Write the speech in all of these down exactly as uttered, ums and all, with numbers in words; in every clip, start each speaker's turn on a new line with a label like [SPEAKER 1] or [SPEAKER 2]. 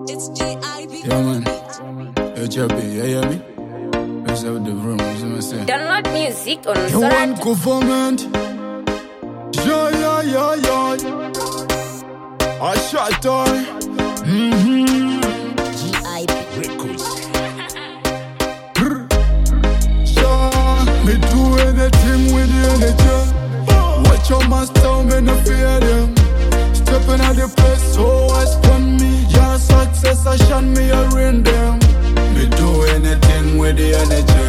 [SPEAKER 1] It's G I B.
[SPEAKER 2] Yeah, man. H R B, you hear me? Let's have the room, you see what I'm saying?
[SPEAKER 3] Download music on
[SPEAKER 2] You want
[SPEAKER 3] Sorat.
[SPEAKER 2] government? Yeah, yeah, yeah, yeah. I shot die. Mm-hmm.
[SPEAKER 3] G I B.
[SPEAKER 2] Records. Yeah, me do anything with the energy. Watch your master, me no fear them. Stepping at the place, so I spun me. Your success, I shun me, I rain them. Me do anything with the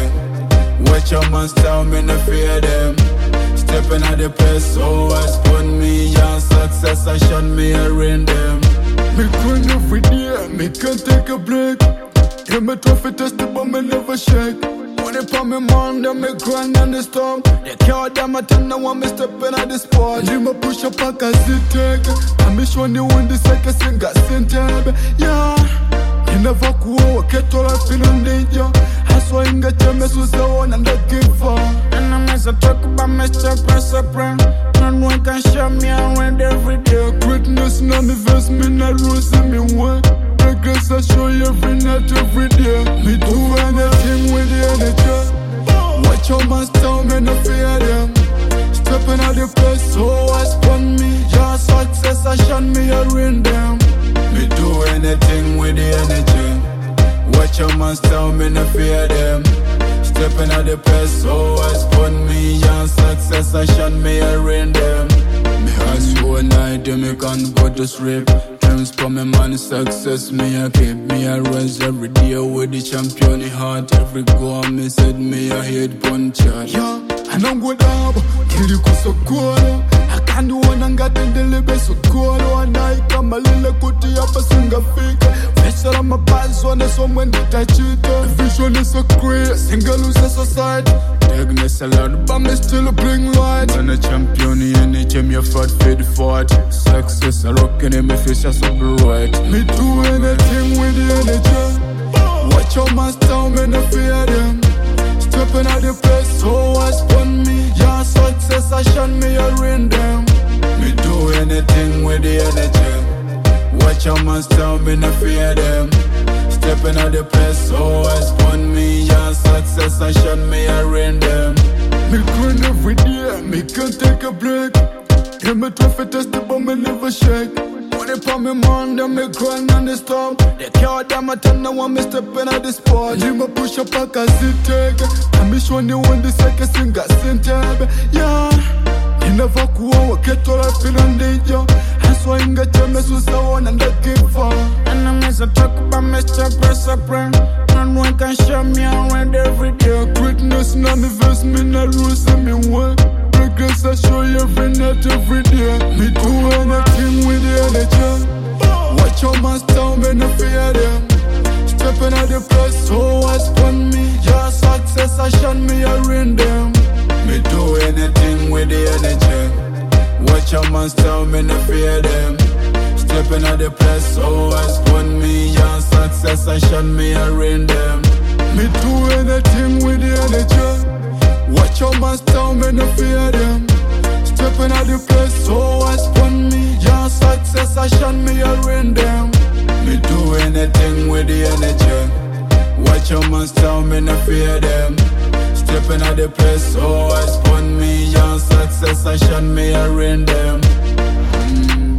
[SPEAKER 2] energy. Watch your master, me no fear them. Stepping at the place, so I spun me. Your success, I shun me, I rain them. Me grind every day, me can't take a break. Yeah, me tough it test but me never shake. When they put me man, then me grind on the storm. They can't damn it, and now I'm stepping at the spot. You me push up a cause it take. I me show you when the second sing got sent up. Yeah, you never go, get all I feel on danger. I saw you get your mess with the one and that give for. And I miss a talk about my step and supreme. No one can show me around every day. Greatness, none investment, I rules in me one. Regrets I show you every night, every day. Me do anything with the energy. Watch your master, me no fear them. Stepping out the place, so I spun me. Your success, I shun me, I rain them. Me do anything with the energy. Watch your master, me no fear them. Stepping out the place, so I spun me. Your success, I shun me, I rain them. Me hustle all night, then me can't go to sleep. Dreams for me man, success me I keep. Me I rise every day with the champion in heart. Every goal me said me I hate punch out. Yeah, I don't go down, kill you cause so cool. I can't do one and got in the libe so cool. One night come a little cutie up a singer fake. Pressure on my pants one is someone that I cheat. Vision is so great, single lose a society. Darkness a lot, but me still bring light. I'm a champion in the gym, you fought for the fight. Success a rockin' in my face, I so bright. Me do anything with the energy. Watch your master, me no fear them. Stepping at the place, so I spun me. Your success, I shun me, I rain them. Me do anything with the energy. Watch your master, me no fear them. Stepping at the place, so I spun me. Your success, I shun me, I rain them. Me grind every day, me can't take a break. Yeah, me tough it test but me never shake. When they put me man, then me grind on the storm. They can't damn it, and now I'm stepping at the spot. You me push up a cause it take. I me show you when the second sing got sent up. Yeah, you never go, get all I feel on danger. I saw you get your mess with someone and that give for. And I miss a talk about my step and supreme. No one can show me around every day. Greatness, none investment, I rules in me one. Regrets I show you every night, every day. Me do anything with the energy. Watch your master, me no fear them. Stepping at the place, so I spun me. Your success, I shun me, I rain them. Me do anything with the energy. Watch your master, me no fear them. Stepping at the place, so I spun me. Your success, I shun me, I rain them. Me do anything with the energy. Watch your master, me no fear them. Stepping at the place, so I spun me. Your success, I shun me, I rain them. Me do anything with the energy. Watch your master, me no fear them. Stepping at the place, so I spun me. Your success, I shun me, I rain them. Mm.